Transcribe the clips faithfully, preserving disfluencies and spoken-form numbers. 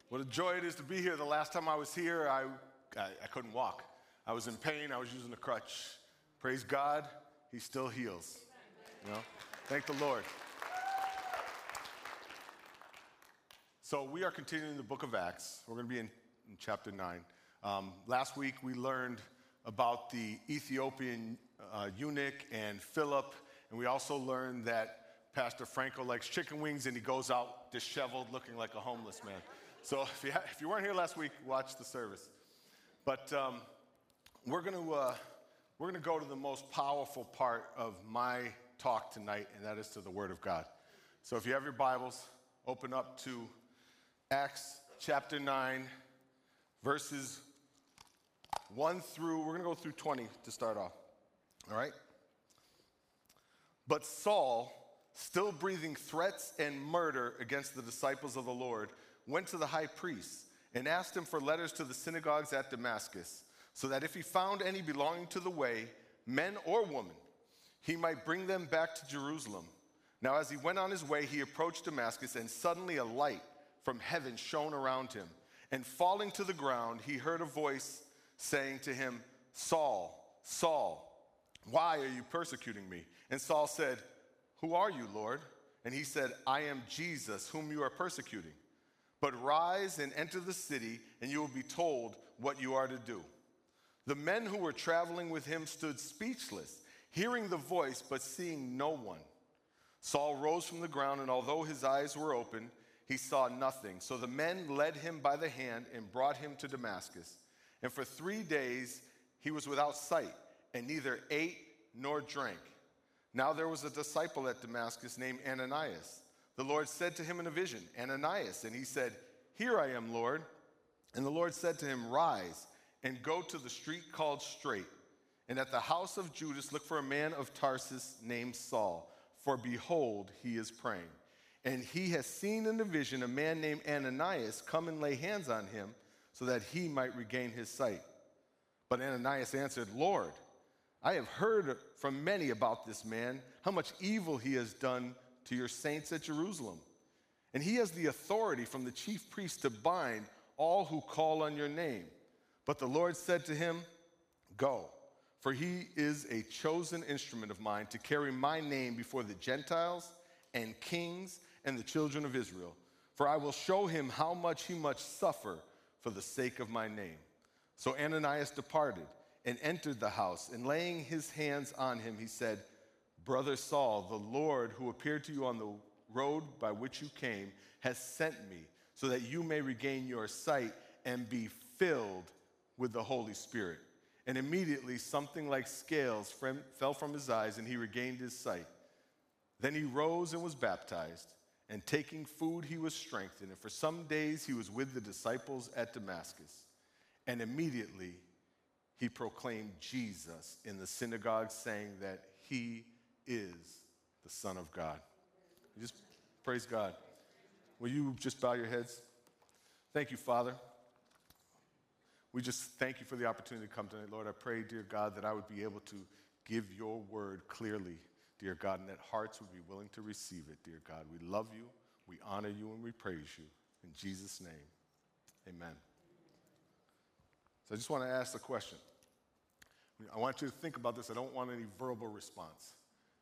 What a joy it is to be here. The last time I was here, I, I, I couldn't walk. I was in pain. I was using a crutch. Praise God, he still heals. You know? Thank the Lord. So we are continuing the book of Acts. We're going to be in, in chapter nine. Um, last week we learned about the Ethiopian uh, eunuch and Philip, and we also learned that Pastor Franco likes chicken wings and he goes out disheveled looking like a homeless man. So if you, ha- if you weren't here last week, watch the service. But um, we're going to uh, we're going to go to the most powerful part of my talk tonight, and that is to the Word of God. So if you have your Bibles, open up to Acts chapter nine, verses one through, we're going to go through twenty to start off. All right? But Saul, still breathing threats and murder against the disciples of the Lord, went to the high priest and asked him for letters to the synagogues at Damascus, so that if he found any belonging to the way, men or women, he might bring them back to Jerusalem. Now as he went on his way, he approached Damascus, and suddenly a light from heaven shone around him. And falling to the ground, he heard a voice saying to him, Saul, Saul, why are you persecuting me? And Saul said, Who are you, Lord? And he said, I am Jesus, whom you are persecuting. But rise and enter the city, and you will be told what you are to do. The men who were traveling with him stood speechless, hearing the voice, but seeing no one. Saul rose from the ground, and although his eyes were open, he saw nothing. So the men led him by the hand and brought him to Damascus. And for three days he was without sight, and neither ate nor drank. Now there was a disciple at Damascus named Ananias. The Lord said to him in a vision, Ananias, and he said, Here I am, Lord. And the Lord said to him, Rise and go to the street called Straight, and at the house of Judas look for a man of Tarsus named Saul, for behold, he is praying. And he has seen in a vision a man named Ananias come and lay hands on him so that he might regain his sight. But Ananias answered, Lord, I have heard from many about this man, how much evil he has done to your saints at Jerusalem. And he has the authority from the chief priest to bind all who call on your name. But the Lord said to him, Go, for he is a chosen instrument of mine to carry my name before the Gentiles and kings and the children of Israel. For I will show him how much he must suffer for the sake of my name. So Ananias departed and entered the house, and laying his hands on him, he said, Brother Saul, the Lord who appeared to you on the road by which you came has sent me so that you may regain your sight and be filled with the Holy Spirit. And immediately something like scales fell from his eyes, and he regained his sight. Then he rose and was baptized, and taking food he was strengthened. And for some days he was with the disciples at Damascus. And immediately he proclaimed Jesus in the synagogue, saying that he is the Son of God. Just praise God. Will you just bow your heads? Thank you, Father. We just thank you for the opportunity to come tonight, Lord. I pray, dear God, that I would be able to give your word clearly, dear God, and that hearts would be willing to receive it, dear God. We love you, we honor you, and we praise you. In Jesus' name, amen. So I just want to ask the question. I want you to think about this. I don't want any verbal response.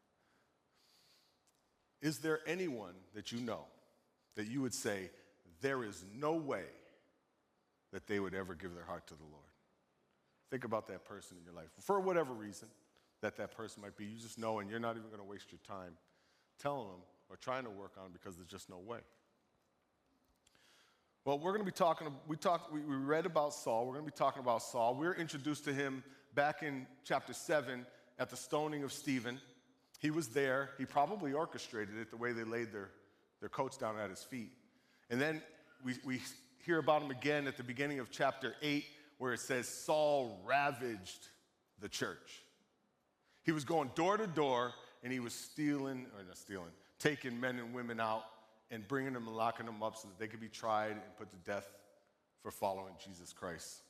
Is there anyone that you know that you would say, there is no way that they would ever give their heart to the Lord? Think about that person in your life. For whatever reason that that person might be, you just know, and you're not even going to waste your time telling them or trying to work on it because there's just no way. Well, we're going to be talking, we talked, we read about Saul. We're going to be talking about Saul. We were introduced to him back in chapter seven at the stoning of Stephen. He was there. He probably orchestrated it the way they laid their, their coats down at his feet. And then we, we hear about him again at the beginning of chapter eight, where it says Saul ravaged the church. He was going door to door, and he was stealing, or not stealing, taking men and women out and bringing them and locking them up so that they could be tried and put to death for following Jesus Christ.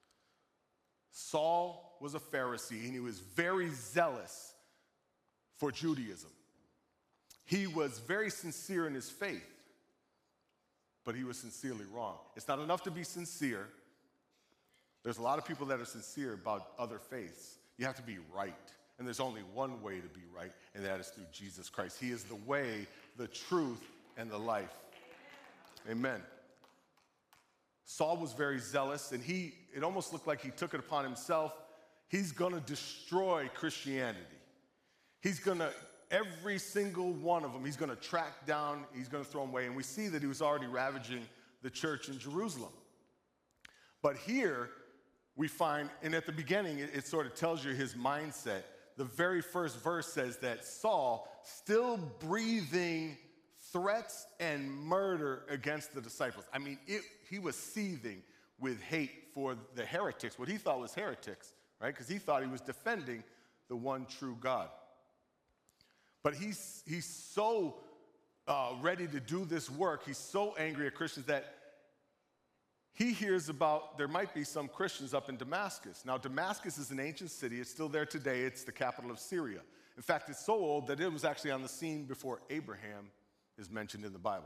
Saul was a Pharisee, and he was very zealous for Judaism. He was very sincere in his faith. but he was sincerely wrong. It's not enough to be sincere. There's a lot of people that are sincere about other faiths. You have to be right. And there's only one way to be right, and that is through Jesus Christ. He is the way, the truth, and the life. Amen. Saul was very zealous, and he it almost looked like he took it upon himself. He's going to destroy Christianity. He's going to, every single one of them, he's going to track down, he's going to throw them away. And we see that he was already ravaging the church in Jerusalem. But here we find, and at the beginning, it, it sort of tells you his mindset. The very first verse says that Saul, still breathing threats and murder against the disciples. I mean, it, he was seething with hate for the heretics, what he thought was heretics, right? Because he thought he was defending the one true God. But he's, he's so uh, ready to do this work. He's so angry at Christians that he hears about there might be some Christians up in Damascus. Now, Damascus is an ancient city. It's still there today. It's the capital of Syria. In fact, it's so old that it was actually on the scene before Abraham is mentioned in the Bible.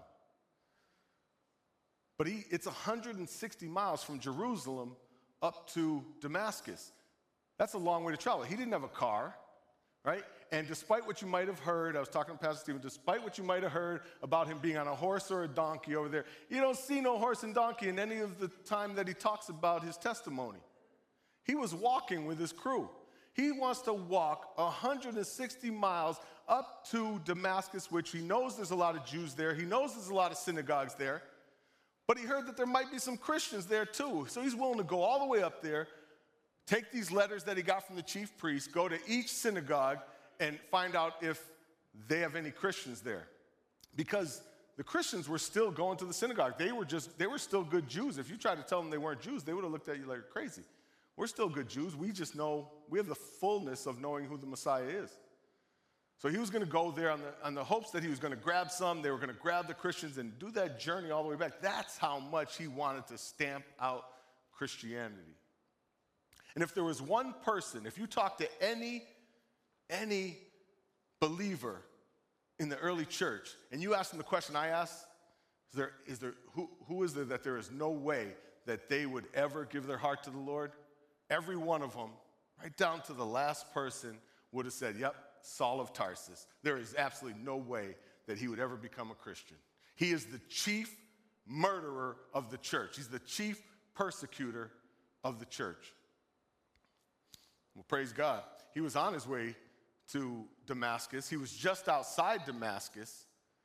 But he, it's one hundred sixty miles from Jerusalem up to Damascus. That's a long way to travel. He didn't have a car, right? And despite what you might have heard, I was talking to Pastor Stephen, despite what you might have heard about him being on a horse or a donkey over there, you don't see no horse and donkey in any of the time that he talks about his testimony. He was walking with his crew. He wants to walk one hundred sixty miles up to Damascus, which he knows there's a lot of Jews there. He knows there's a lot of synagogues there. But he heard that there might be some Christians there too. So he's willing to go all the way up there, take these letters that he got from the chief priest, go to each synagogue, and find out if they have any Christians there. Because the Christians were still going to the synagogue. They were just, they were still good Jews. If you tried to tell them they weren't Jews, they would have looked at you like crazy. We're still good Jews. We just know, we have the fullness of knowing who the Messiah is. So he was going to go there on the, on the hopes that he was going to grab some. They were going to grab the Christians and do that journey all the way back. That's how much he wanted to stamp out Christianity. And if there was one person, if you talk to any, any believer in the early church, and you ask them the question I asked, is there, is there, who, who is there that there is no way that they would ever give their heart to the Lord? Every one of them, right down to the last person, would have said, yep, Saul of Tarsus. There is absolutely no way that he would ever become a Christian. He is the chief murderer of the church. He's the chief persecutor of the church. Well, praise God. He was on his way to Damascus. He was just outside Damascus,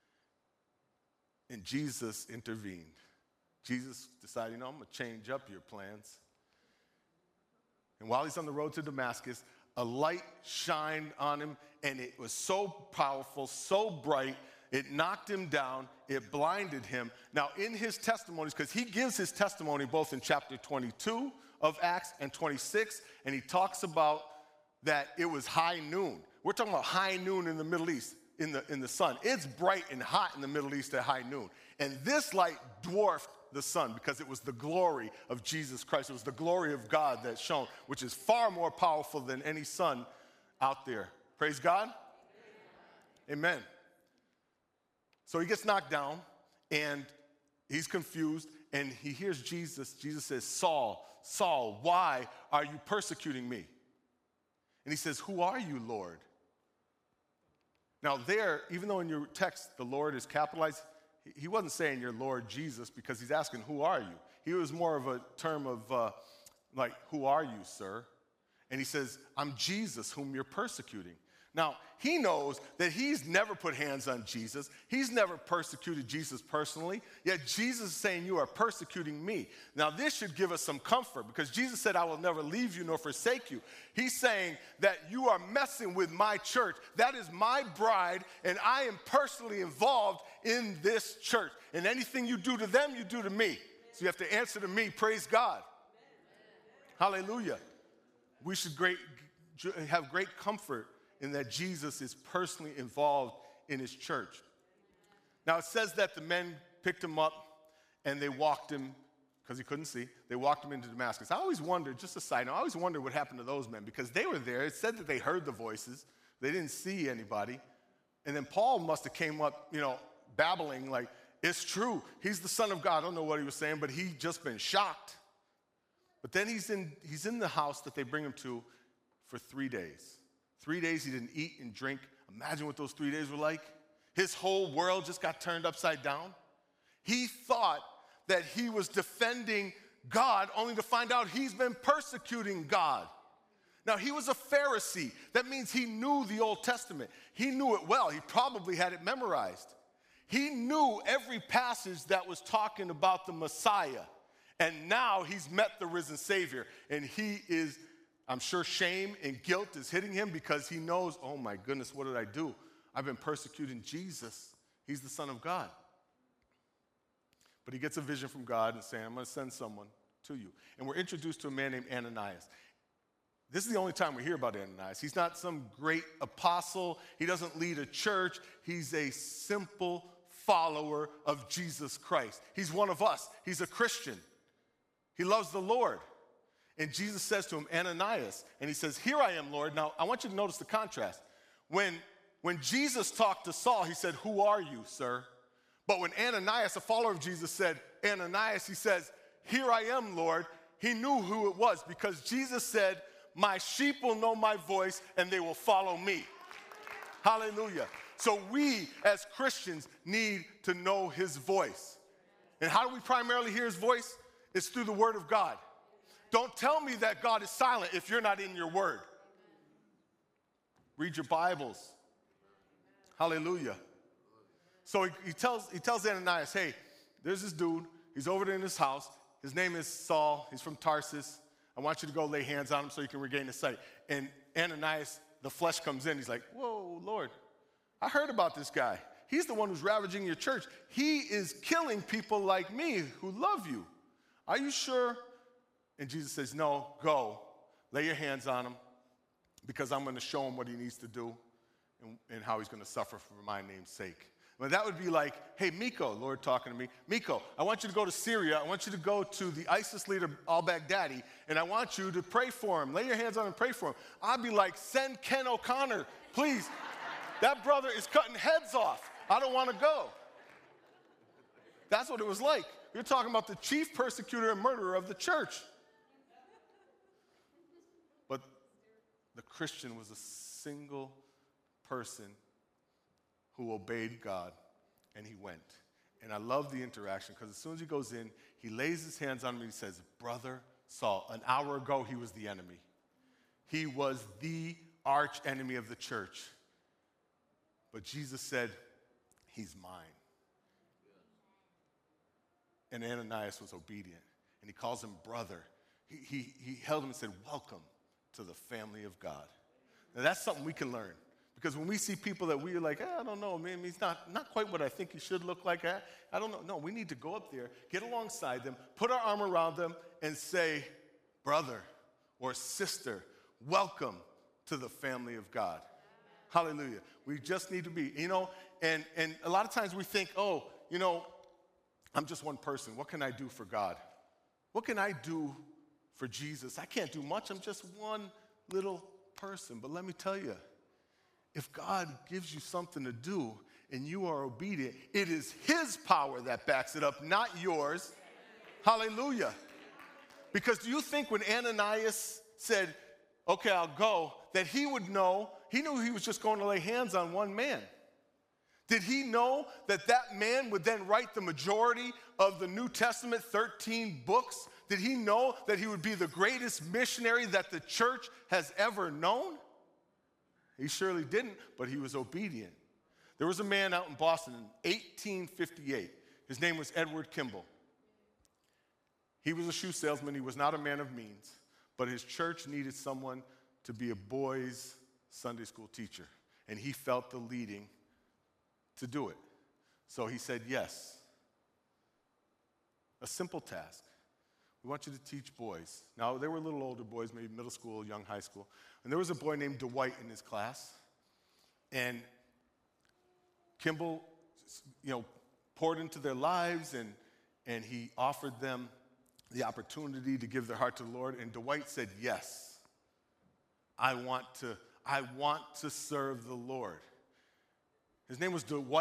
and Jesus intervened. Jesus decided, you know, I'm going to change up your plans. And while he's on the road to Damascus, a light shined on him, and it was so powerful, so bright, it knocked him down, it blinded him. Now, in his testimonies, because he gives his testimony both in chapter twenty-two of Acts and twenty-six, and he talks about that it was high noon. We're talking about high noon in the Middle East, in the, in the sun. It's bright and hot in the Middle East at high noon. And this light dwarfed the sun because it was the glory of Jesus Christ. It was the glory of God that shone, which is far more powerful than any sun out there. Praise God. Amen. Amen. So he gets knocked down, and he's confused, and he hears Jesus. Jesus says, Saul, Saul, why are you persecuting me? And he says, who are you, Lord? Now there, even though in your text the Lord is capitalized, he wasn't saying your Lord Jesus because he's asking, who are you? He was more of a term of uh, like, who are you, sir? And he says, I'm Jesus whom you're persecuting. Now, he knows that he's never put hands on Jesus. He's never persecuted Jesus personally. Yet Jesus is saying, you are persecuting me. Now, this should give us some comfort because Jesus said, I will never leave you nor forsake you. He's saying that you are messing with my church. That is my bride, and I am personally involved in this church. And anything you do to them, you do to me. So you have to answer to me. Praise God. Hallelujah. We should great, have great comfort in that Jesus is personally involved in his church. Now it says that the men picked him up and they walked him, because he couldn't see, they walked him into Damascus. I always wondered, just a side note, I always wondered what happened to those men because they were there. It said that they heard the voices. They didn't see anybody. And then Paul must have came up, you know, babbling like, It's true. He's the Son of God. I don't know what he was saying, but he just been shocked. But then he's in, he's in the house that they bring him to for three days. Three days he didn't eat and drink. Imagine what those three days were like. His whole world just got turned upside down. He thought that he was defending God, only to find out he's been persecuting God. Now, he was a Pharisee. That means he knew the Old Testament. He knew it well. He probably had it memorized. He knew every passage that was talking about the Messiah. And now he's met the risen Savior. And he is, I'm sure shame and guilt is hitting him because he knows, oh my goodness, what did I do? I've been persecuting Jesus. He's the Son of God. But he gets a vision from God and saying, I'm going to send someone to you. And we're introduced to a man named Ananias. This is the only time we hear about Ananias. He's not some great apostle. He doesn't lead a church. He's a simple follower of Jesus Christ. He's one of us. He's a Christian. He loves the Lord. And Jesus says to him, Ananias, and he says, here I am, Lord. Now, I want you to notice the contrast. When, when Jesus talked to Saul, he said, who are you, sir? But when Ananias, a follower of Jesus, said, Ananias, he says, here I am, Lord. He knew who it was because Jesus said, my sheep will know my voice and they will follow me. Hallelujah. So we as Christians need to know his voice. And how do we primarily hear his voice? It's through the word of God. Don't tell me that God is silent if you're not in your word. Read your Bibles. Hallelujah. So he, he tells he tells Ananias, hey, there's this dude. He's over there in his house. His name is Saul. He's from Tarsus. I want you to go lay hands on him so you can regain his sight. And Ananias, the flesh comes in. He's like, whoa, Lord, I heard about this guy. He's the one who's ravaging your church. He is killing people like me who love you. Are you sure? And Jesus says, no, go. Lay your hands on him because I'm going to show him what he needs to do and, and how he's going to suffer for my name's sake. Well, that would be like, hey, Miko, Lord talking to me. Miko, I want you to go to Syria. I want you to go to the ISIS leader, al-Baghdadi, and I want you to pray for him. Lay your hands on him and pray for him. I'd be like, send Ken O'Connor, please. That brother is cutting heads off. I don't want to go. That's what it was like. You're talking about the chief persecutor and murderer of the church. But the Christian was a single person who obeyed God, and he went. And I love the interaction because as soon as he goes in, he lays his hands on him and he says, Brother Saul, an hour ago he was the enemy. He was the arch enemy of the church. But Jesus said, he's mine. And Ananias was obedient, and he calls him brother. He, he, he held him and said, welcome to the family of God. Now that's something we can learn. Because when we see people that we're like, eh, I don't know, man, he's not, not quite what I think he should look like. I, I don't know. No, we need to go up there, get alongside them, put our arm around them, and say, brother or sister, welcome to the family of God. Hallelujah. We just need to be, you know, and, and a lot of times we think, oh, you know, I'm just one person. What can I do for God? What can I do for Jesus? I can't do much. I'm just one little person. But let me tell you, if God gives you something to do and you are obedient, it is his power that backs it up, not yours. Hallelujah. Because do you think when Ananias said, okay, I'll go, that he would know, he knew he was just going to lay hands on one man. Did he know that that man would then write the majority of the New Testament, thirteen books? Did he know that he would be the greatest missionary that the church has ever known? He surely didn't, but he was obedient. There was a man out in Boston in eighteen fifty-eight. His name was Edward Kimball. He was a shoe salesman. He was not a man of means, but his church needed someone to be a boys' Sunday school teacher, and he felt the leading to do it. So he said yes. A simple task. We want you to teach boys. Now, they were a little older boys, maybe middle school, young high school. And there was a boy named Dwight in his class. And Kimball, you know, poured into their lives, and, and he offered them the opportunity to give their heart to the Lord. And Dwight said, yes, I want to, I want to serve the Lord. His name was Dwight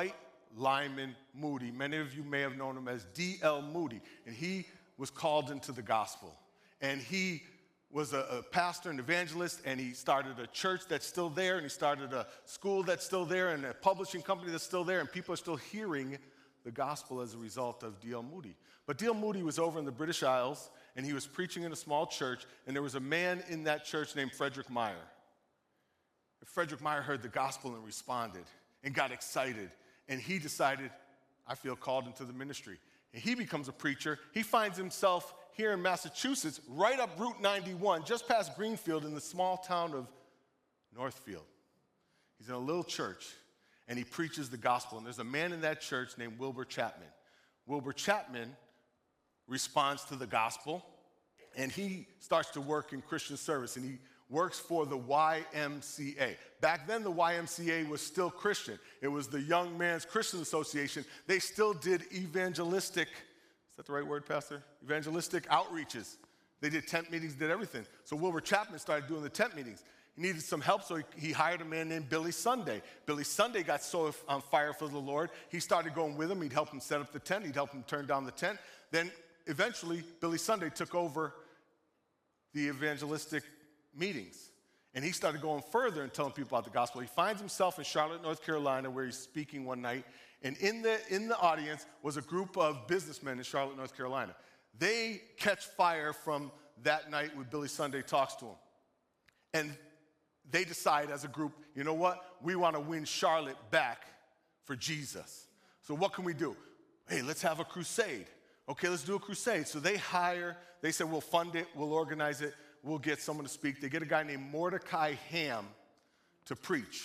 Lyman Moody. Many of you may have known him as D L Moody, and he was called into the gospel. And he was a, a pastor and evangelist, and he started a church that's still there, and he started a school that's still there, and a publishing company that's still there, and people are still hearing the gospel as a result of D L Moody. But D L Moody was over in the British Isles, and he was preaching in a small church, and there was a man in that church named Frederick Meyer. And Frederick Meyer heard the gospel and responded and got excited, and he decided, I feel called into the ministry. And he becomes a preacher. He finds himself here in Massachusetts, right up Route ninety-one, just past Greenfield in the small town of Northfield. He's in a little church, and he preaches the gospel. And there's a man in that church named Wilbur Chapman. Wilbur Chapman responds to the gospel, and he starts to work in Christian service, and he works for the Y M C A. Back then, the Y M C A was still Christian. It was the Young Men's Christian Association. They still did evangelistic, is that the right word, Pastor? Evangelistic outreaches. They did tent meetings, did everything. So Wilbur Chapman started doing the tent meetings. He needed some help, so he, he hired a man named Billy Sunday. Billy Sunday got so on fire for the Lord, he started going with him. He'd help him set up the tent. He'd help him turn down the tent. Then eventually, Billy Sunday took over the evangelistic meetings. And he started going further and telling people about the gospel. He finds himself in Charlotte, North Carolina, where he's speaking one night. And in the, in the audience was a group of businessmen in Charlotte, North Carolina. They catch fire from that night when Billy Sunday talks to them. And they decide as a group, you know what? We want to win Charlotte back for Jesus. So what can we do? Hey, let's have a crusade. Okay, let's do a crusade. So they hire, they say, we'll fund it, we'll organize it, we'll get someone to speak. They get a guy named Mordecai Ham to preach.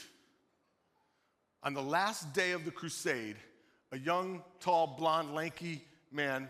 On the last day of the crusade, a young, tall, blonde, lanky man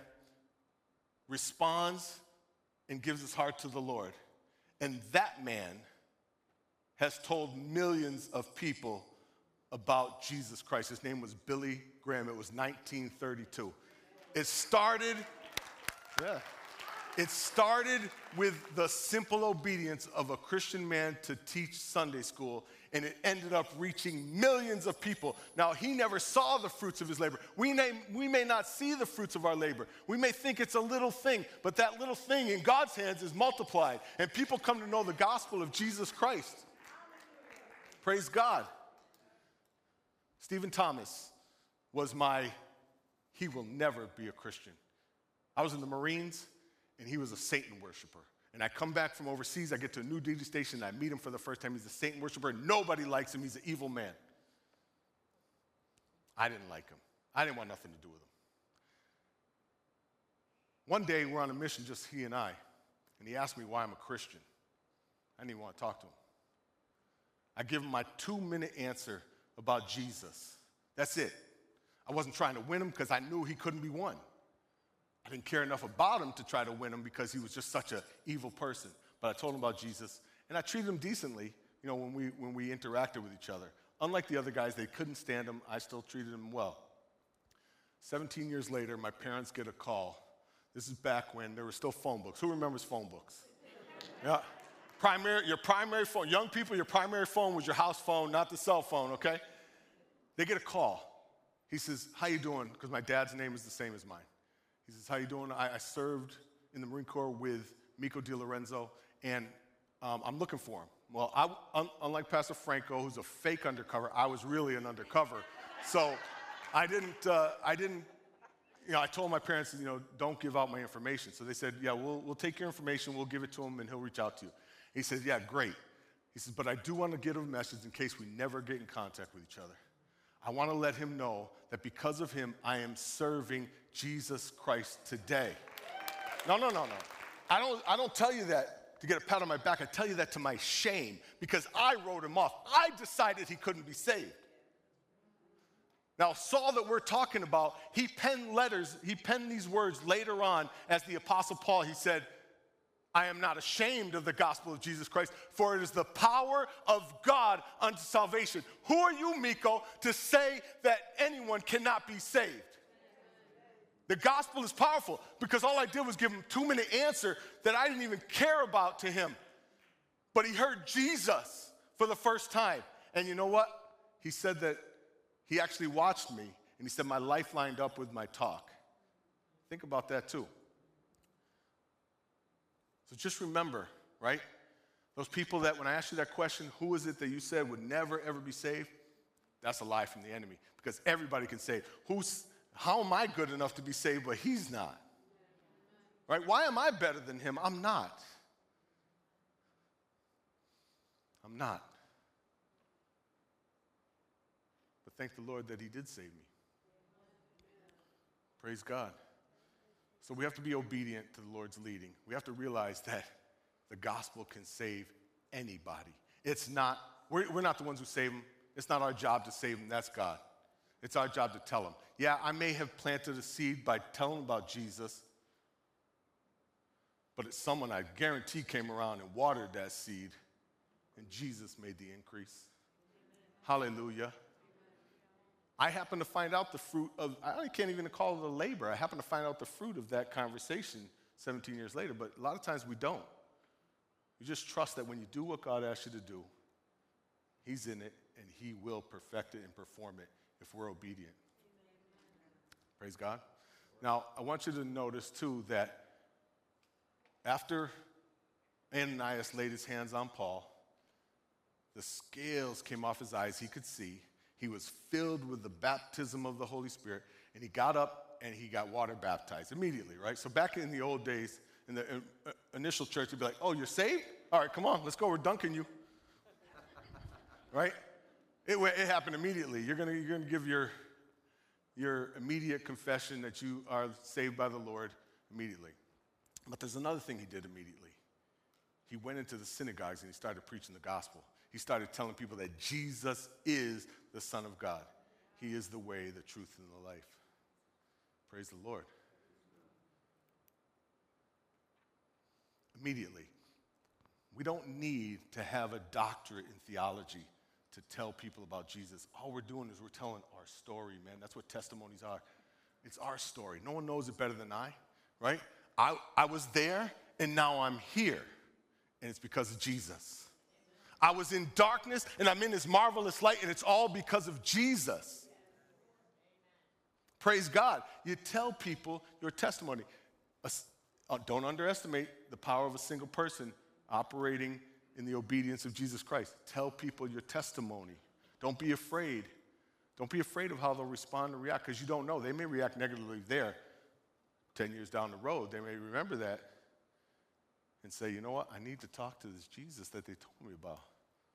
responds and gives his heart to the Lord. And that man has told millions of people about Jesus Christ. His name was Billy Graham. It was nineteen thirty-two. It started, yeah. It started with the simple obedience of a Christian man to teach Sunday school, and it ended up reaching millions of people. Now, he never saw the fruits of his labor. We may, we may not see the fruits of our labor. We may think it's a little thing, but that little thing in God's hands is multiplied, and people come to know the gospel of Jesus Christ. Praise God. Stephen Thomas was my, he will never be a Christian. I was in the Marines, and he was a Satan worshiper. And I come back from overseas, I get to a new duty station, and I meet him for the first time. He's a Satan worshiper. Nobody likes him. He's an evil man. I didn't like him. I didn't want nothing to do with him. One day, we're on a mission, just he and I, and he asked me why I'm a Christian. I didn't even want to talk to him. I give him my two-minute answer about Jesus. That's it. I wasn't trying to win him because I knew he couldn't be won. I didn't care enough about him to try to win him because he was just such an evil person. But I told him about Jesus, and I treated him decently, you know, when we, when we interacted with each other. Unlike the other guys, they couldn't stand him. I still treated him well. seventeen years later, my parents get a call. This is back when there were still phone books. Who remembers phone books? Yeah. Primary, your primary phone, young people, your primary phone was your house phone, not the cell phone, okay? They get a call. He says, how you doing? Because my dad's name is the same as mine. He says, how you doing? I, I served in the Marine Corps with Miko DiLorenzo, and um, I'm looking for him. Well, I, un, unlike Pastor Franco, who's a fake undercover, I was really an undercover. So I didn't, uh, I didn't, you know, I told my parents, you know, don't give out my information. So they said, yeah, we'll, we'll take your information, we'll give it to him, and he'll reach out to you. He says, yeah, great. He says, but I do want to get him a message in case we never get in contact with each other. I want to let him know that because of him, I am serving Jesus Christ today. No, no, no, no. I don't, I don't tell you that to get a pat on my back. I tell you that to my shame because I wrote him off. I decided he couldn't be saved. Now, Saul that we're talking about, he penned letters, he penned these words later on as the Apostle Paul. He said, I am not ashamed of the gospel of Jesus Christ, for it is the power of God unto salvation. Who are you, Miko, to say that anyone cannot be saved? The gospel is powerful because all I did was give him a two-minute answer that I didn't even care about to him. But he heard Jesus for the first time. And you know what? He said that he actually watched me And he said, my life lined up with my talk. Think about that too. So just remember, right? Those people that when I asked you that question, who is it that you said would never, ever be saved? That's a lie from the enemy, because everybody can say, "Who's? How am I good enough to be saved, but he's not?" Right? Why am I better than him? I'm not. I'm not. But thank the Lord that he did save me. Praise God. So we have to be obedient to the Lord's leading. We have to realize that the gospel can save anybody. It's not, we're, we're not the ones who save them. It's not our job to save them. That's God. It's our job to tell them. Yeah, I may have planted a seed by telling them about Jesus, but it's someone I guarantee came around and watered that seed, and Jesus made the increase. Hallelujah. I happen to find out the fruit of, I can't even call it a labor. I happen to find out the fruit of that conversation seventeen years later, but a lot of times we don't. You just trust that when you do what God asks you to do, he's in it, and he will perfect it and perform it if we're obedient. Praise God. Now, I want you to notice, too, that after Ananias laid his hands on Paul, the scales came off his eyes. He could see. He was filled with the baptism of the Holy Spirit, and he got up and he got water baptized immediately, right? So back in the old days, in the uh, initial church, they'd be like, "Oh, you're saved? All right, come on, let's go. We're dunking you." Right? It, it happened immediately. You're gonna you're gonna give your your immediate confession that you are saved by the Lord immediately. But there's another thing he did immediately. He went into the synagogues and he started preaching the gospel. He started telling people that Jesus is the Son of God. He is the way, the truth, and the life. Praise the Lord. Immediately. We don't need to have a doctorate in theology to tell people about Jesus. All we're doing is we're telling our story, man. That's what testimonies are. It's our story. No one knows it better than I, right? I, I was there, and now I'm here, and it's because of Jesus. I was in darkness, and I'm in this marvelous light, and it's all because of Jesus. Praise God. You tell people your testimony. Don't underestimate the power of a single person operating in the obedience of Jesus Christ. Tell people your testimony. Don't be afraid. Don't be afraid of how they'll respond and react, because you don't know. They may react negatively there. Ten years down the road, they may remember that and say, "You know what? I need to talk to this Jesus that they told me about."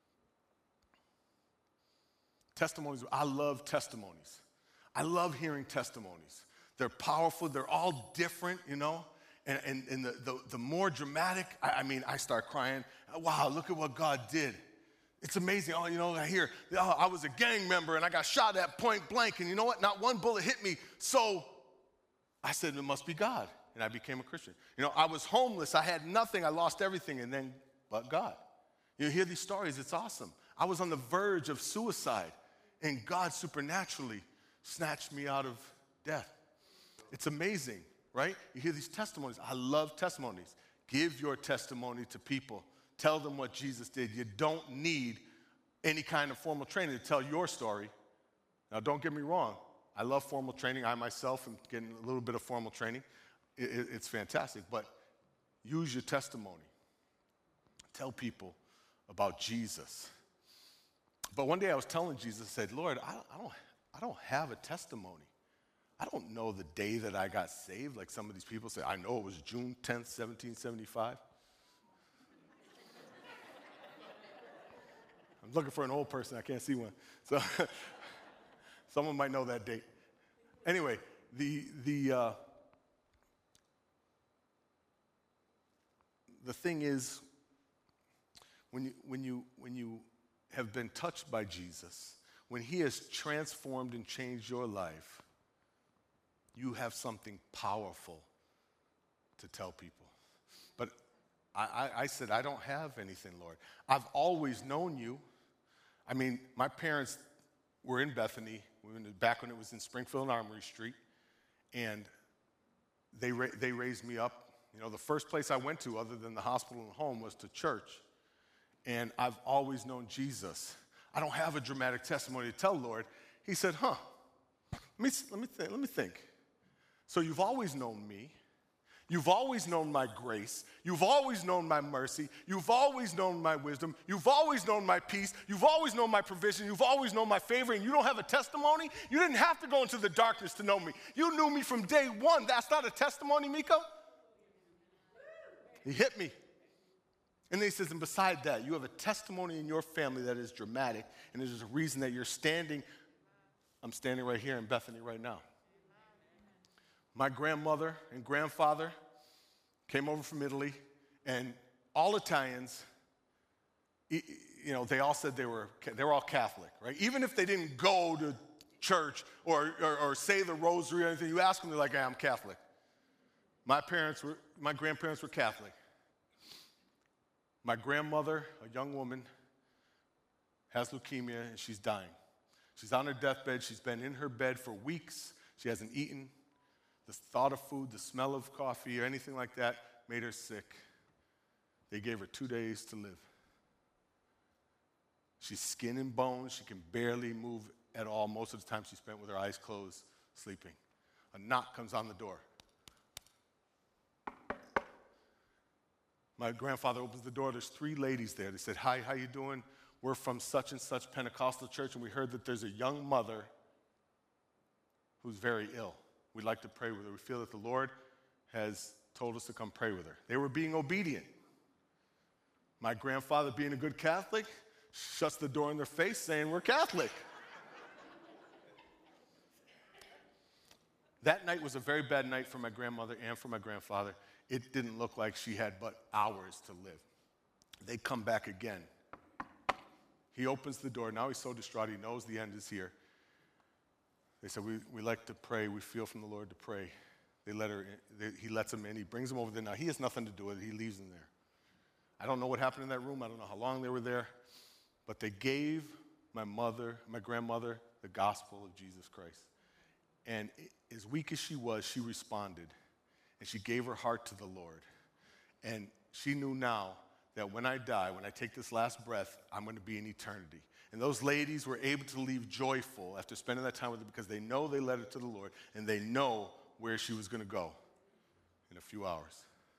Testimonies. I love testimonies. I love hearing testimonies. They're powerful. They're all different, you know. And, and, and the, the, the more dramatic, I, I mean, I start crying. Wow, look at what God did. It's amazing. Oh, you know, I hear, oh, I was a gang member and I got shot at point blank. And you know what? Not one bullet hit me. So I said, it must be God. And I became a Christian. You know, I was homeless. I had nothing. I lost everything. And then, but God. You hear these stories. It's awesome. I was on the verge of suicide. And God supernaturally snatched me out of death. It's amazing, right? You hear these testimonies. I love testimonies. Give your testimony to people. Tell them what Jesus did. You don't need any kind of formal training to tell your story. Now, don't get me wrong. I love formal training. I myself am getting a little bit of formal training. It, it, it's fantastic. But use your testimony. Tell people about Jesus. But one day I was telling Jesus, I said, "Lord, I, I, don't, I don't have a testimony. I don't know the day that I got saved, like some of these people say. I know it was June tenth, seventeen seventy-five. I'm looking for an old person. I can't see one. So someone might know that date. Anyway, the, the, uh, the thing is, when you, when, you, when you have been touched by Jesus, when he has transformed and changed your life, you have something powerful to tell people. But I, I, I said, I don't have anything, Lord. I've always known you. I mean, my parents were in Bethany back when it was in Springfield and Armory Street, and they, ra- they raised me up. You know, the first place I went to other than the hospital and home was to church, and I've always known Jesus. I don't have a dramatic testimony to tell, Lord. He said, huh, let Let me, let me, think, let me think. So you've always known me. You've always known my grace. You've always known my mercy. You've always known my wisdom. You've always known my peace. You've always known my provision. You've always known my favor. And you don't have a testimony? You didn't have to go into the darkness to know me. You knew me from day one. That's not a testimony, Miko? He hit me. And then he says, and beside that, you have a testimony in your family that is dramatic. And there's a reason that you're standing. I'm standing right here in Bethany right now. My grandmother and grandfather came over from Italy, and all Italians, you know, they all said they were, they were all Catholic, right? Even if they didn't go to church or, or, or say the rosary or anything, you ask them, they're like, hey, I'm Catholic. My parents were, my grandparents were Catholic. My grandmother, a young woman, has leukemia, and she's dying. She's on her deathbed. She's been in her bed for weeks. She hasn't eaten. The thought of food, the smell of coffee, or anything like that made her sick. They gave her two days to live. She's skin and bones. She can barely move at all. Most of the time she spent with her eyes closed, sleeping. A knock comes on the door. My grandfather opens the door. There's three ladies there. They said, hi, how you doing? We're from such and such Pentecostal church, and we heard that there's a young mother who's very ill. We'd like to pray with her. We feel that the Lord has told us to come pray with her. They were being obedient. My grandfather, being a good Catholic, shuts the door in their face saying, we're Catholic. That night was a very bad night for my grandmother and for my grandfather. It didn't look like she had but hours to live. They come back again. He opens the door. Now he's so distraught, he knows the end is here. They said, we, we like to pray. We feel from the Lord to pray. They let her in. They, he lets them in. He brings them over there. Now, he has nothing to do with it. He leaves them there. I don't know what happened in that room. I don't know how long they were there. But they gave my mother, my grandmother, the gospel of Jesus Christ. And as weak as she was, she responded. And she gave her heart to the Lord. And she knew now that when I die, when I take this last breath, I'm going to be in eternity. And those ladies were able to leave joyful after spending that time with her because they know they led her to the Lord and they know where she was going to go in a few hours.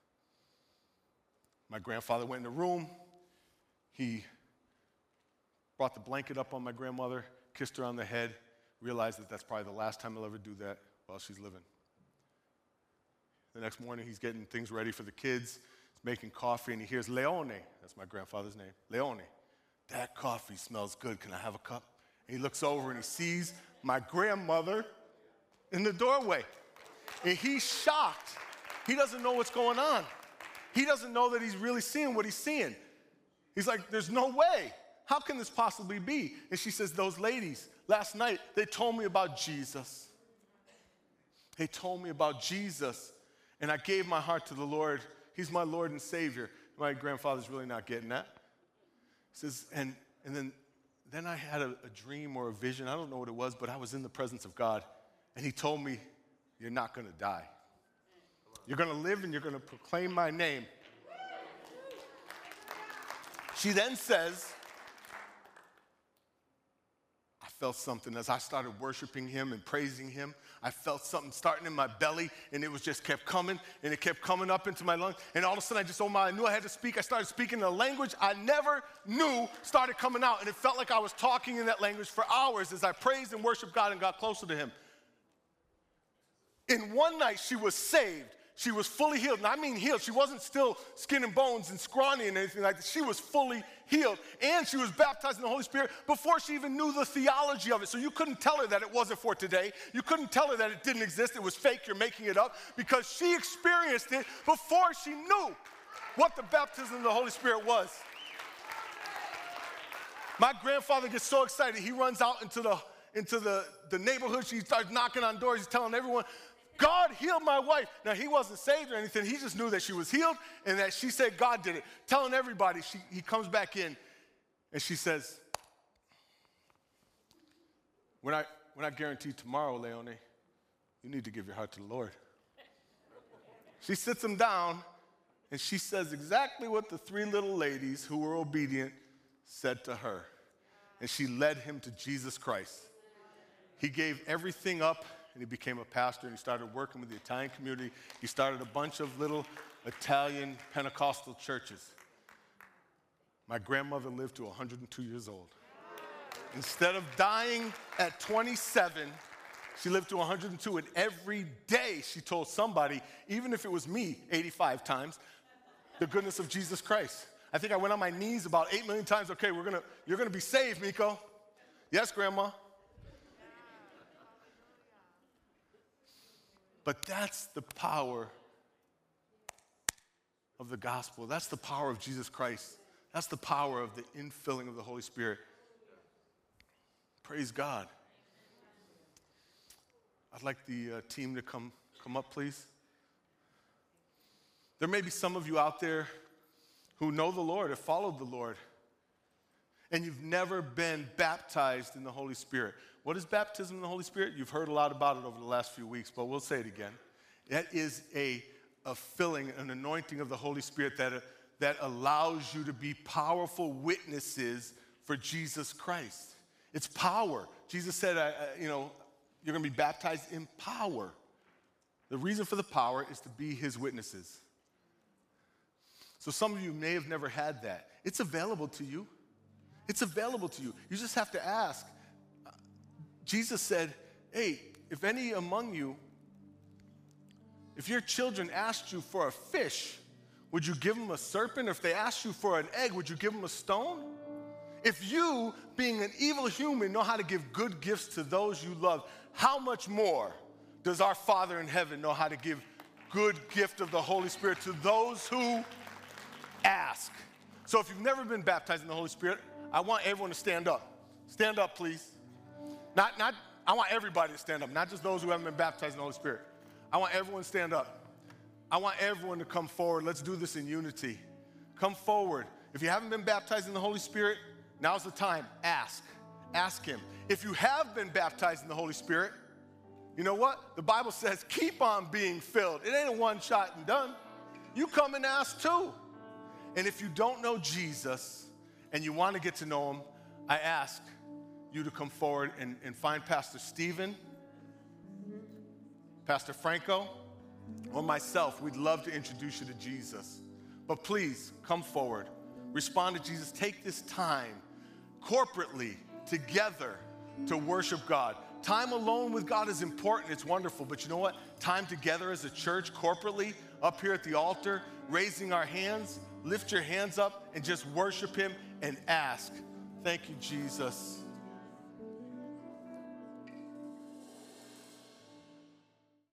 My grandfather went in the room. He brought the blanket up on my grandmother, kissed her on the head, realized that that's probably the last time he'll ever do that while she's living. The next morning, he's getting things ready for the kids. He's making coffee, and he hears Leone. That's my grandfather's name. Leone. That coffee smells good. Can I have a cup? And he looks over, and he sees my grandmother in the doorway. And he's shocked. He doesn't know what's going on. He doesn't know that he's really seeing what he's seeing. He's like, there's no way. How can this possibly be? And she says, those ladies, last night, they told me about Jesus. They told me about Jesus. And I gave my heart to the Lord. He's my Lord and Savior. My grandfather's really not getting that. He says, and, and then, then I had a, a dream or a vision. I don't know what it was, but I was in the presence of God. And he told me, you're not going to die. You're going to live and you're going to proclaim my name. She then says, I felt something as I started worshiping him and praising him. I felt something starting in my belly, and it was just kept coming, and it kept coming up into my lungs. And all of a sudden, I just, oh my, I knew I had to speak. I started speaking in a language I never knew started coming out. And it felt like I was talking in that language for hours as I praised and worshiped God and got closer to him. In one night, she was saved. She was fully healed. And I mean healed. She wasn't still skin and bones and scrawny and anything like that. She was fully healed. And she was baptized in the Holy Spirit before she even knew the theology of it. So you couldn't tell her that it wasn't for today. You couldn't tell her that it didn't exist. It was fake. You're making it up. Because she experienced it before she knew what the baptism of the Holy Spirit was. My grandfather gets so excited. He runs out into the, into the, the neighborhood. She starts knocking on doors. He's telling everyone, God healed my wife. Now, he wasn't saved or anything. He just knew that she was healed and that she said God did it. Telling everybody, she, he comes back in and she says, we're not, we're not guaranteed tomorrow, Leone. You need to give your heart to the Lord. She sits him down and she says exactly what the three little ladies who were obedient said to her. And she led him to Jesus Christ. he gave everything up and he became a pastor and he started working with the Italian community. He started a bunch of little Italian Pentecostal churches. My grandmother lived to one hundred two years old. Instead of dying at twenty-seven, she lived to one hundred two, and every day she told somebody, even if it was me eighty-five times, the goodness of Jesus Christ. I think I went on my knees about eight million times. Okay, we're gonna, you're gonna be saved, Miko. Yes, Grandma. But that's the power of the gospel. That's the power of Jesus Christ. That's the power of the infilling of the Holy Spirit. Praise God. I'd like the uh, team to come, come up, please. There may be some of you out there who know the Lord, have followed the Lord, and you've never been baptized in the Holy Spirit. What is baptism in the Holy Spirit? You've heard a lot about it over the last few weeks, but we'll say it again. That is a, a filling, an anointing of the Holy Spirit that, uh, that allows you to be powerful witnesses for Jesus Christ. It's power. Jesus said, uh, you know, you're going to be baptized in power. The reason for the power is to be his witnesses. So some of you may have never had that. It's available to you. It's available to you. You just have to ask. Jesus said, hey, if any among you, if your children asked you for a fish, would you give them a serpent? Or if they asked you for an egg, would you give them a stone? If you, being an evil human, know how to give good gifts to those you love, how much more does our Father in heaven know how to give good gift of the Holy Spirit to those who ask? So if you've never been baptized in the Holy Spirit, I want everyone to stand up. Stand up, please. Not, not, I want everybody to stand up, not just those who haven't been baptized in the Holy Spirit. I want everyone to stand up. I want everyone to come forward. Let's do this in unity. Come forward. If you haven't been baptized in the Holy Spirit, now's the time. Ask. Ask him. If you have been baptized in the Holy Spirit, you know what? The Bible says keep on being filled. It ain't a one shot and done. You come and ask too. And if you don't know Jesus and you want to get to know him, I ask you to come forward and, and find Pastor Stephen, Pastor Franco, or myself. We'd love to introduce you to Jesus. But please, come forward. Respond to Jesus. Take this time corporately, together, to worship God. Time alone with God is important. It's wonderful. But you know what? Time together as a church, corporately, up here at the altar, raising our hands, lift your hands up and just worship him and ask. Thank you, Jesus.